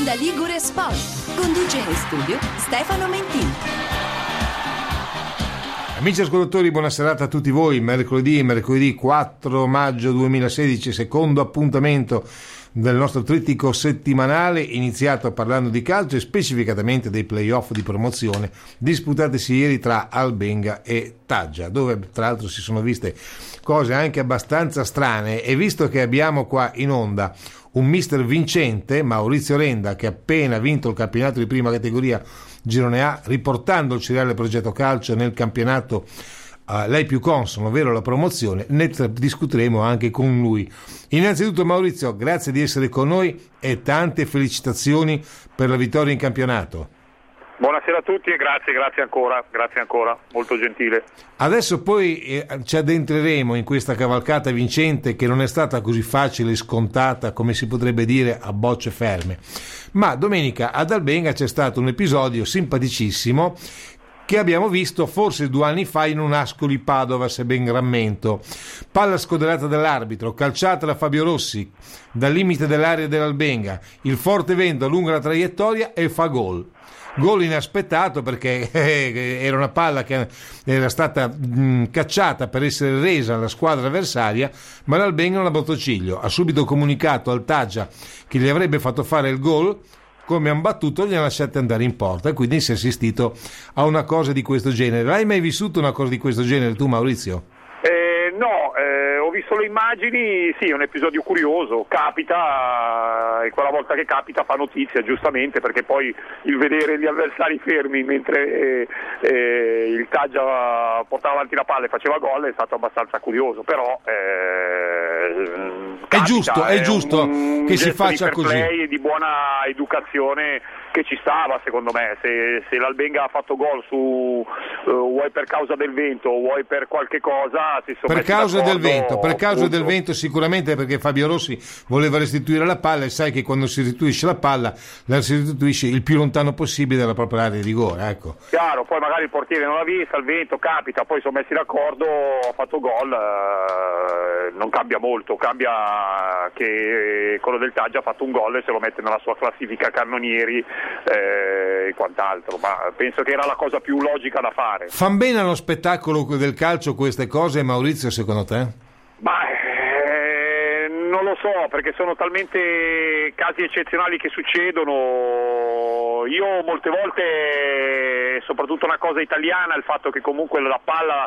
Onda Ligure Sport. Conduce in studio Stefano Mentini. Amici ascoltatori, buona serata a tutti voi. Mercoledì 4 maggio 2016, secondo appuntamento del nostro trittico settimanale, iniziato parlando di calcio e specificatamente dei playoff di promozione disputatisi ieri tra Albenga e Taggia, dove tra l'altro si sono viste cose anche abbastanza strane. E visto che abbiamo qua in onda un mister vincente, Maurizio Renda, che ha appena vinto il campionato di prima categoria Girone A, riportando il Ceriale Progetto Calcio nel campionato lei più consono, ovvero la promozione, ne discuteremo anche con lui. Innanzitutto Maurizio, grazie di essere con noi e tante felicitazioni per la vittoria in campionato. Buonasera a tutti e grazie ancora, molto gentile. Adesso poi ci addentreremo in questa cavalcata vincente che non è stata così facile e scontata come si potrebbe dire a bocce ferme, ma domenica ad Albenga c'è stato un episodio simpaticissimo che abbiamo visto forse 2 anni fa in un Ascoli Padova, se ben rammento. Palla scoderata dall'arbitro, calciata da Fabio Rossi dal limite dell'area dell'Albenga, il forte vento allunga la traiettoria e fa gol. Gol inaspettato perché era una palla che era stata cacciata per essere resa alla squadra avversaria, ma l'Albenga non ha botto ciglio. Ha subito comunicato al Taggia che gli avrebbe fatto fare il gol, come hanno battuto li hanno lasciati andare in porta, e quindi si è assistito a una cosa di questo genere. L'hai mai vissuto una cosa di questo genere tu, Maurizio? No, ho visto le immagini, sì, è un episodio curioso, capita, e quella volta che capita fa notizia, giustamente, perché poi il vedere gli avversari fermi mentre il Taggia portava avanti la palla e faceva gol è stato abbastanza curioso, però capita, è giusto che si faccia di fair così. Play e di buona educazione che ci stava, secondo me. Se l'Albenga ha fatto gol su vuoi per causa del vento, vuoi per qualche cosa, si sono per causa del vento appunto. Sicuramente, perché Fabio Rossi voleva restituire la palla, e sai che quando si restituisce la palla la si restituisce il più lontano possibile dalla propria area di rigore, ecco. Chiaro, poi magari il portiere non l'ha vista, il vento capita, poi sono messi d'accordo, ha fatto gol, non cambia molto, cambia che quello del Taggia ha fatto un gol e se lo mette nella sua classifica cannonieri e quant'altro, ma penso che era la cosa più logica da fare. Fan bene allo spettacolo del calcio queste cose, Maurizio, secondo te? Ma non lo so, perché sono talmente casi eccezionali che succedono. Io molte volte, soprattutto una cosa italiana, il fatto che comunque la palla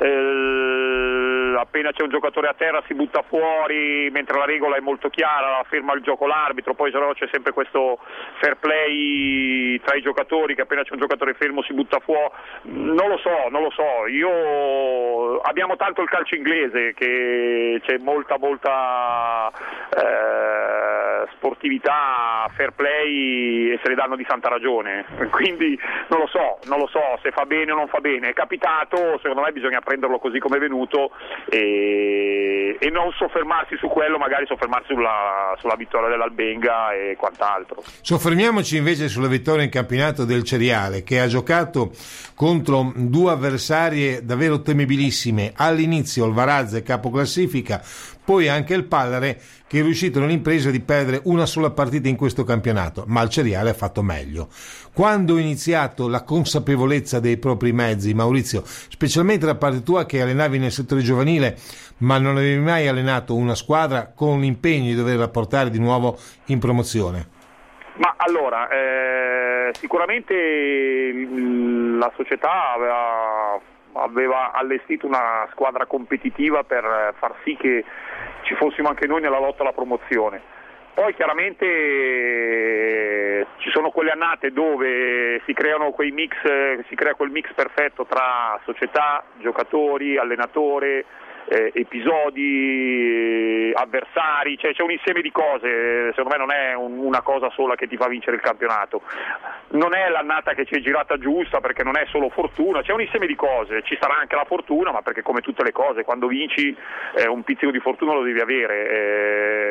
appena c'è un giocatore a terra si butta fuori, mentre la regola è molto chiara, ferma il gioco l'arbitro, poi però c'è sempre questo fair play tra i giocatori, che appena c'è un giocatore fermo si butta fuori. Non lo so, abbiamo tanto il calcio inglese che c'è molta sportività, fair play, e se ne danno di santa ragione, quindi non lo so se fa bene o non fa bene. È capitato, secondo me bisogna prenderlo così come è venuto e non soffermarsi su quello, magari soffermarsi sulla vittoria dell'Albenga e quant'altro. Soffermiamoci invece sulla vittoria in campionato del Ceriale, che ha giocato contro 2 avversarie davvero temibilissime. All'inizio il Varazze, capoclassifica, poi anche il Pallare, che è riuscito nell'impresa di perdere una sola partita in questo campionato, ma il Ceriale ha fatto meglio. Quando è iniziato la consapevolezza dei propri mezzi, Maurizio, specialmente da parte tua che allenavi nel settore giovanile, ma non avevi mai allenato una squadra con l'impegno di doverla portare di nuovo in promozione? Ma allora, sicuramente la società aveva allestito una squadra competitiva per far sì che ci fossimo anche noi nella lotta alla promozione. Poi chiaramente ci sono quelle annate dove si crea quel mix perfetto tra società, giocatori, allenatore, episodi, avversari, cioè c'è un insieme di cose, secondo me non è una cosa sola che ti fa vincere il campionato. Non è l'annata che ci è girata giusta, perché non è solo fortuna, c'è un insieme di cose, ci sarà anche la fortuna, ma perché come tutte le cose quando vinci un pizzico di fortuna lo devi avere.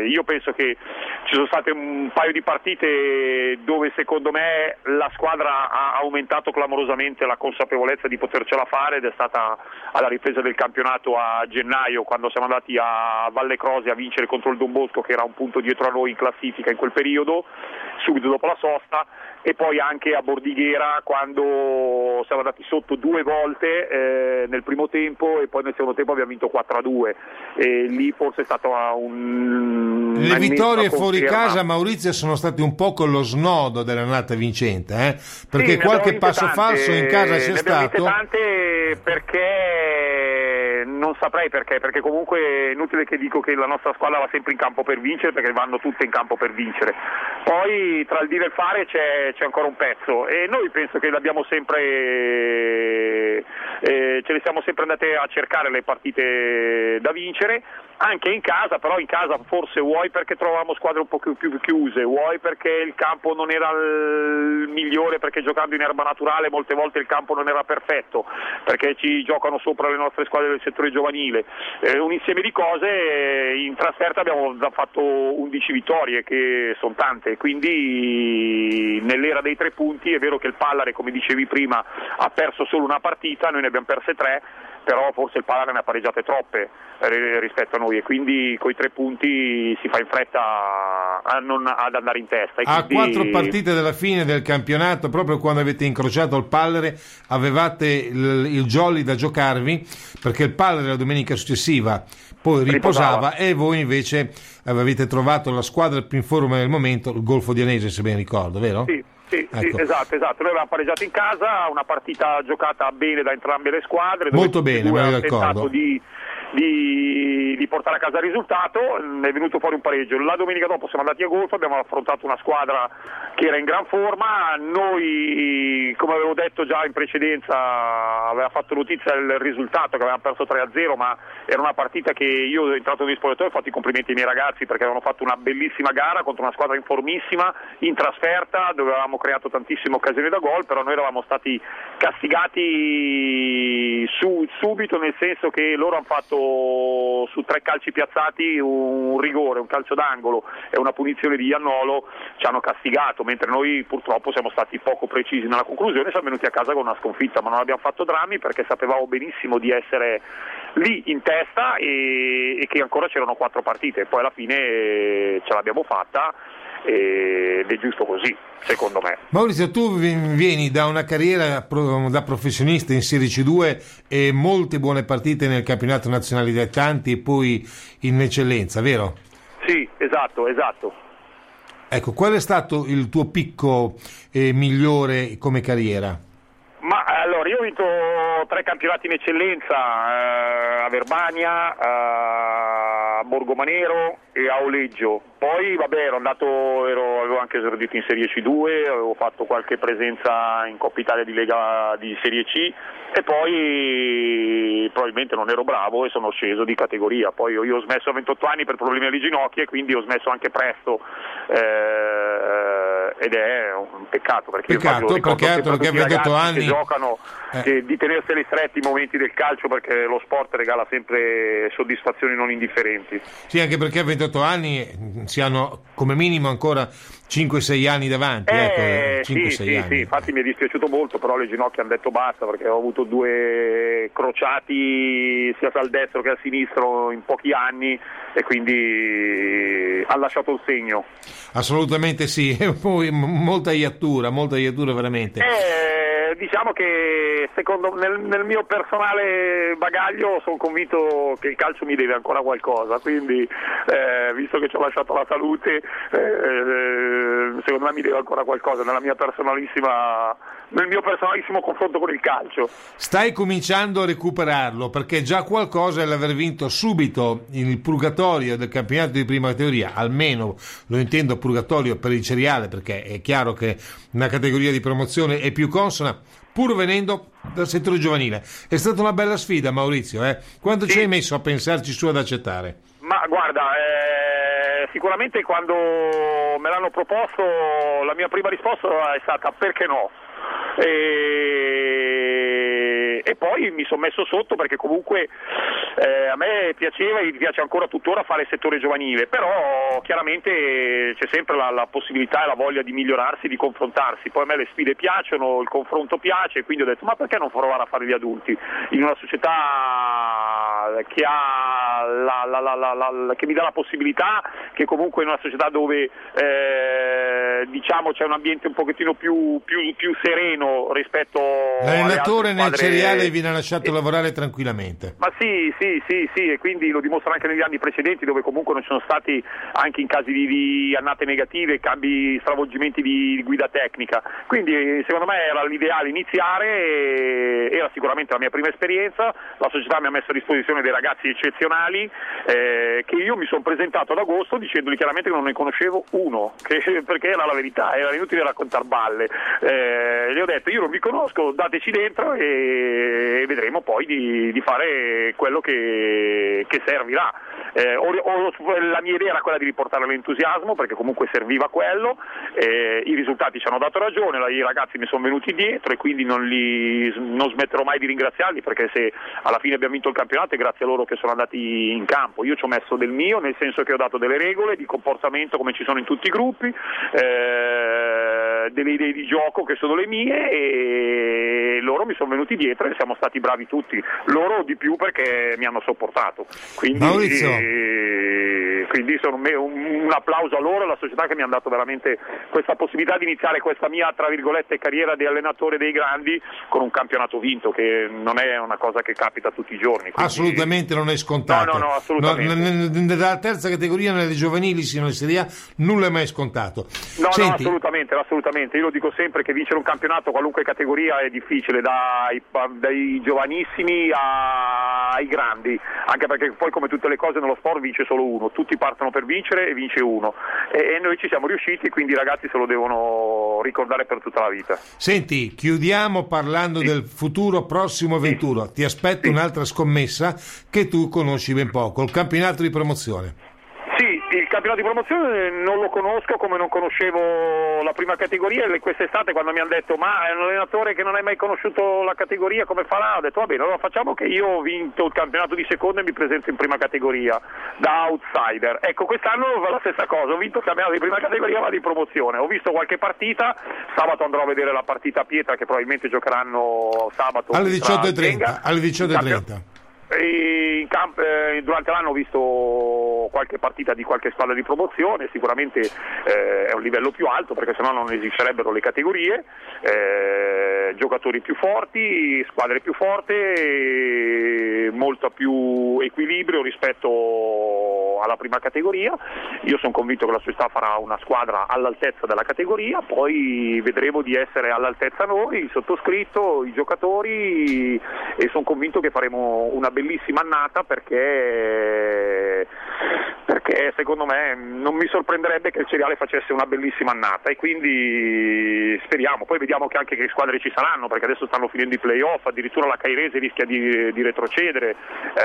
Io penso che ci sono state un paio di partite dove secondo me la squadra ha aumentato clamorosamente la consapevolezza di potercela fare, ed è stata alla ripresa del campionato a gennaio, quando siamo andati a Valle Croce a vincere contro il Don Bosco, che era un punto dietro a noi in classifica in quel periodo, subito dopo la sosta, e poi anche a Bordighera quando siamo andati sotto 2 volte nel primo tempo, e poi nel secondo tempo abbiamo vinto 4-2, e lì forse è stato le vittorie fuori casa, Maurizio, sono stati un po' lo snodo dell'annata vincente, perché sì, qualche passo falso in casa c'è stato. Tante, perché non saprei perché comunque è inutile che dico che la nostra squadra va sempre in campo per vincere, perché vanno tutte in campo per vincere. Poi tra il dire e il fare c'è ancora un pezzo, e noi penso che l'abbiamo sempre ce le siamo sempre andate a cercare le partite da vincere, anche in casa, però in casa forse vuoi perché trovavamo squadre un po' più chiuse, vuoi perché il campo non era il migliore, perché giocando in erba naturale molte volte il campo non era perfetto, perché ci giocano sopra le nostre squadre del settore giovanile, un insieme di cose. In trasferta abbiamo già fatto 11 vittorie, che sono tante, quindi nell'era dei 3 punti è vero che il Pallare, come dicevi prima, ha perso solo una partita, noi ne abbiamo perse 3, però forse il Pallare ne ha pareggiate troppe rispetto a noi, e quindi coi 3 punti si fa in fretta ad andare in testa. A 4 partite dalla fine del campionato, proprio quando avete incrociato il Pallare, avevate il jolly da giocarvi, perché il Pallare la domenica successiva poi riposava e voi invece avete trovato la squadra più in forma nel momento, il Golfo di Anese, se ben ricordo, vero? Sì. Sì, ecco. Sì, esatto. Noi avevamo pareggiato in casa, una partita giocata bene da entrambe le squadre. Molto bene, me lo ricordo. Di portare a casa il risultato, è venuto fuori un pareggio. La domenica dopo siamo andati a Golfo, abbiamo affrontato una squadra che era in gran forma. Noi, come avevo detto già in precedenza, aveva fatto notizia il risultato, che avevamo perso 3-0, ma era una partita che io, entrato negli spogliatoi, ho fatto i complimenti ai miei ragazzi, perché avevano fatto una bellissima gara contro una squadra in formissima, in trasferta, dove avevamo creato tantissime occasioni da gol, però noi eravamo stati castigati subito, nel senso che loro hanno fatto su 3 calci piazzati un rigore, un calcio d'angolo e una punizione di Iannolo, ci hanno castigato, mentre noi purtroppo siamo stati poco precisi nella conclusione, siamo venuti a casa con una sconfitta, ma non abbiamo fatto drammi, perché sapevamo benissimo di essere lì in testa e che ancora c'erano 4 partite, poi alla fine ce l'abbiamo fatta, ed è giusto così, secondo me. Maurizio, tu vieni da una carriera da professionista in Serie C2 e molte buone partite nel campionato nazionale dilettanti e poi in eccellenza, vero? Sì, esatto. Ecco, qual è stato il tuo picco migliore come carriera? Ma allora, io ho vinto 3 campionati in eccellenza, a Verbania, a Borgomanero e a Oleggio. Poi avevo anche esordito in Serie C2, avevo fatto qualche presenza in Coppa Italia di Lega di Serie C, e poi probabilmente non ero bravo e sono sceso di categoria. Poi io ho smesso a 28 anni per problemi alle ginocchia, e quindi ho smesso anche presto, ed è un peccato, perché io perché altro che a 28 anni che giocano di tenerseli stretti i momenti del calcio, perché lo sport regala sempre soddisfazioni non indifferenti. Sì, anche perché a 28 anni si hanno come minimo ancora 5-6 anni davanti. Sì, infatti mi è dispiaciuto molto, però le ginocchia hanno detto basta, perché ho avuto 2 crociati sia al destro che al sinistro in pochi anni, e quindi ha lasciato il segno. Assolutamente sì, poi molta iattura veramente. Diciamo che nel mio personale bagaglio sono convinto che il calcio mi deve ancora qualcosa, quindi visto che ci ho lasciato la salute, secondo me mi deve ancora qualcosa nel mio personalissimo confronto con il calcio. Stai cominciando a recuperarlo, perché già qualcosa è l'aver vinto subito il purgatorio del campionato di prima categoria, almeno lo intendo purgatorio per il Ceriale, perché è chiaro che una categoria di promozione è più consona, pur venendo dal settore giovanile. È stata una bella sfida, Maurizio, Quanto ci hai messo a pensarci su, ad accettare? Ma guarda, sicuramente quando me l'hanno proposto la mia prima risposta è stata perché no, e poi mi sono messo sotto, perché comunque a me piaceva e mi piace ancora tuttora fare il settore giovanile, però chiaramente c'è sempre la possibilità e la voglia di migliorarsi, di confrontarsi. Poi a me le sfide piacciono, il confronto piace, quindi ho detto ma perché non provare a fare gli adulti in una società che che mi dà la possibilità, che comunque in una società dove diciamo c'è un ambiente un pochettino più sereno rispetto l'allenatore alle altre nel squadre. cereale viene lasciato lavorare tranquillamente. Ma sì, e quindi lo dimostra anche negli anni precedenti, dove comunque non ci sono stati, anche in casi di annate negative, cambi, stravolgimenti di guida tecnica. Quindi secondo me era l'ideale iniziare, era sicuramente la mia prima esperienza, la società mi ha messo a disposizione dei ragazzi eccezionali, che io mi sono presentato ad agosto dicendogli chiaramente che non ne conoscevo uno, perché era la verità, era inutile raccontare balle. Gli ho detto io non vi conosco, dateci dentro e vedremo poi di fare quello che servirà. La mia idea era quella di riportare l'entusiasmo, perché comunque serviva quello, i risultati ci hanno dato ragione, i ragazzi mi sono venuti dietro e quindi non smetterò mai di ringraziarli, perché se alla fine abbiamo vinto il campionato è grazie a loro che sono andati in campo. Io ci ho messo del mio, nel senso che ho dato delle regole di comportamento come ci sono in tutti i gruppi, delle idee di gioco che sono le mie, e loro mi sono venuti dietro e siamo stati bravi tutti, loro di più perché mi hanno sopportato, quindi sono un applauso a loro e alla società che mi hanno dato veramente questa possibilità di iniziare questa mia, tra virgolette, carriera di allenatore dei grandi con un campionato vinto, che non è una cosa che capita tutti i giorni. Quindi... Assolutamente non è scontato. No, assolutamente. Dalla terza categoria, nelle giovanili sino alle Serie A, nulla è mai scontato. No, assolutamente. Io lo dico sempre che vincere un campionato, qualunque categoria, è difficile, dai giovanissimi ai grandi, anche perché poi, come tutte le cose nello sport, vince solo uno, tutti partono per vincere e vince uno, e noi ci siamo riusciti, quindi i ragazzi se lo devono ricordare per tutta la vita. Senti, chiudiamo parlando del futuro prossimo avventuro. Ti aspetto un'altra scommessa che tu conosci ben poco, il campionato di promozione. Sì, il campionato di promozione non lo conosco come non conoscevo la prima categoria, e quest'estate quando mi hanno detto ma è un allenatore che non hai mai conosciuto la categoria, come farà? Ho detto va bene, allora facciamo che io ho vinto il campionato di seconda e mi presento in prima categoria da outsider. Ecco, quest'anno fa la stessa cosa, ho vinto il campionato di prima categoria ma di promozione, ho visto qualche partita, sabato andrò a vedere la partita a Pietra che probabilmente giocheranno sabato alle 18:30. Durante l'anno ho visto qualche partita di qualche squadra di promozione, sicuramente è un livello più alto, perché sennò non esisterebbero le categorie, giocatori più forti, squadre più forti, molto più equilibrio rispetto alla prima categoria. Io sono convinto che la società farà una squadra all'altezza della categoria, poi vedremo di essere all'altezza noi, il sottoscritto, i giocatori, e sono convinto che faremo una bellissima annata, perché secondo me non mi sorprenderebbe che il Cereale facesse una bellissima annata, e quindi speriamo. Poi vediamo che anche che squadre ci saranno, perché adesso stanno finendo i play-off, addirittura la Cairese rischia di retrocedere,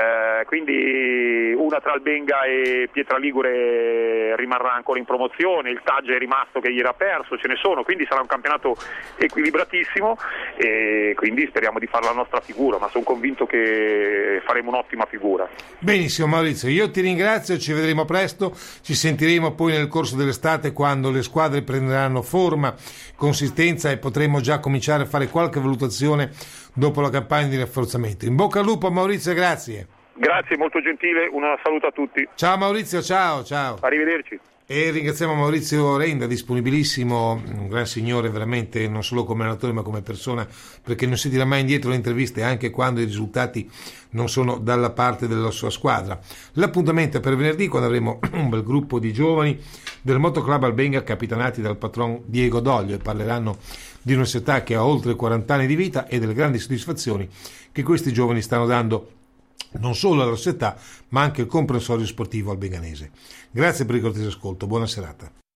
quindi una tra Albenga e Pietraligure rimarrà ancora in promozione, il Taggia è rimasto che ieri ha perso, ce ne sono, quindi sarà un campionato equilibratissimo, e quindi speriamo di fare la nostra figura, ma sono convinto che faremo un'ottima figura. Benissimo Maurizio, io ti ringrazio, ci vedremo presto, ci sentiremo poi nel corso dell'estate quando le squadre prenderanno forma, consistenza, e potremo già cominciare a fare qualche valutazione dopo la campagna di rafforzamento. In bocca al lupo Maurizio, grazie. Grazie, molto gentile, un saluto a tutti. Ciao Maurizio, ciao. Arrivederci. E ringraziamo Maurizio Renda, disponibilissimo, un gran signore veramente, non solo come allenatore ma come persona, perché non si tira mai indietro le interviste anche quando i risultati non sono dalla parte della sua squadra. L'appuntamento è per venerdì, quando avremo un bel gruppo di giovani del Motoclub Albenga capitanati dal patron Diego Doglio, e parleranno di una società che ha oltre 40 anni di vita e delle grandi soddisfazioni che questi giovani stanno dando non solo alla società ma anche al comprensorio sportivo albenganese. Grazie per il cortese ascolto, buona serata.